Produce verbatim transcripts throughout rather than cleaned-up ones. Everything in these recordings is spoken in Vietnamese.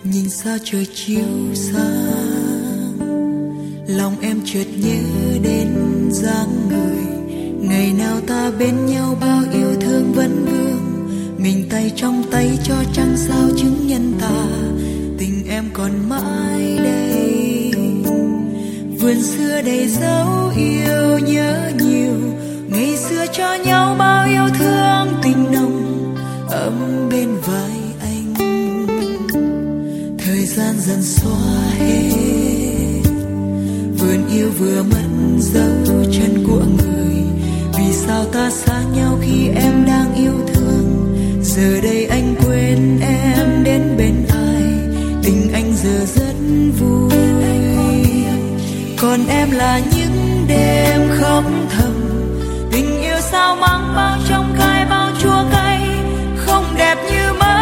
Nhìn sao trời chiều sáng, lòng em chợt nhớ đến dáng người. Ngày nào ta bên nhau bao yêu thương vấn vương, mình tay trong tay cho trăng sao chứng nhân ta tình em còn mãi đây. Vườn xưa đầy dấu yêu nhớ nhiều, ngày xưa cho nhau bao yêu thương tình nồng ấm bên vai anh. Thời gian dần xóa hết, vườn yêu vừa mất dấu chân của người. Vì sao ta xa nhau khi em đang yêu thương? Giờ đây anh quên em đến bên ai, tình anh giờ rất vui. Còn em là những đêm khóc thầm, tình yêu sao mang bao trong gai bao chua cay, không đẹp như mơ.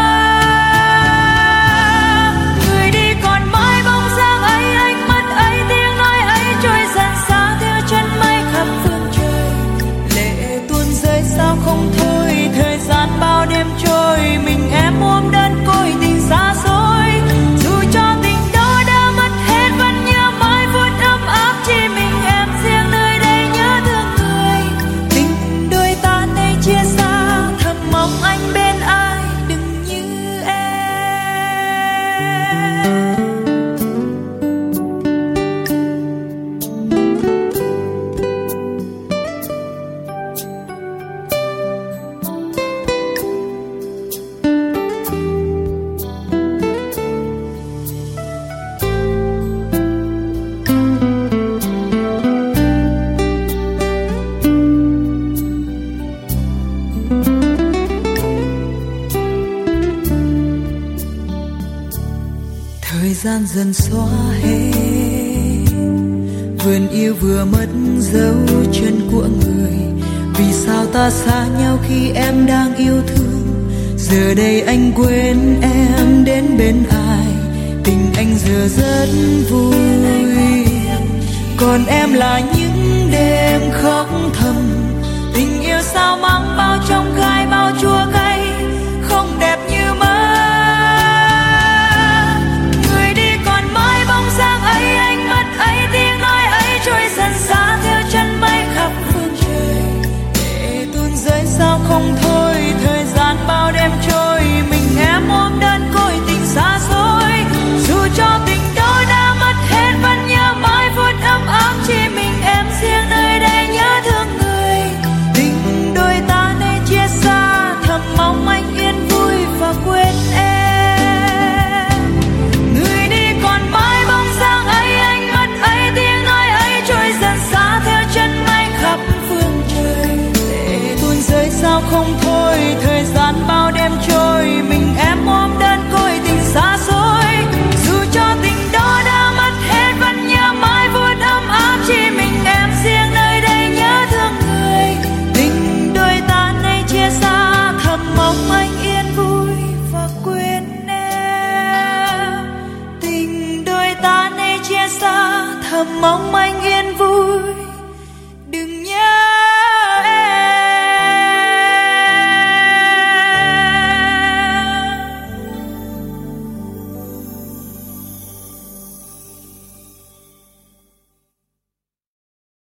Người đi còn mãi bóng dáng ấy, ánh mắt ấy, tiếng nói ấy trôi dần xa theo chân mây khắp phương trời. Lệ tuôn rơi sao không thôi, thời gian bao đêm trôi, mình em ôm đơn côi tình xa xôi. Dù cho tình đó đã mất hết vẫn nhớ mãi phút ấm áp, chỉ mình em riêng nơi đây nhớ thương người. Tình đôi ta nay chia xa, thầm mong anh bên ai đừng như em. Thời gian dần xóa hết, vườn yêu vừa mất dấu chân của người. Vì sao ta xa nhau khi em đang yêu thương? Giờ đây anh quên em đến bên ai, tình anh giờ rất vui. Còn em là những đêm khóc thầm, tình yêu sao mang bao trong gai bao chua cay, không đẹp như mơ. Sao không thôi, thời gian bao đêm trôi, mình em ôm đơn côi tình xa xôi. Dù cho tình đó đã mất hết vẫn nhớ mãi phút ấm áp, chỉ mình em riêng nơi đây nhớ thương người. Tình đôi ta nay chia xa, thầm mong anh yên vui và quên em. Người đi còn mãi bóng dáng ấy, ánh mắt ấy, tiếng nói ấy trôi dần xa theo chân mây khắp phương trời. Rơi sao không thôi, thời gian bao đêm trôi, mình em ôm đơn côi tình xa xôi. Dù cho tình đó đã mất hết vẫn nhớ mãi phút ấm áp, chỉ mình em riêng nơi đây nhớ thương người. Tình đôi ta nay chia xa, thầm mong anh yên vui và quên em. Tình đôi ta nay chia xa, thầm mong anh yên vui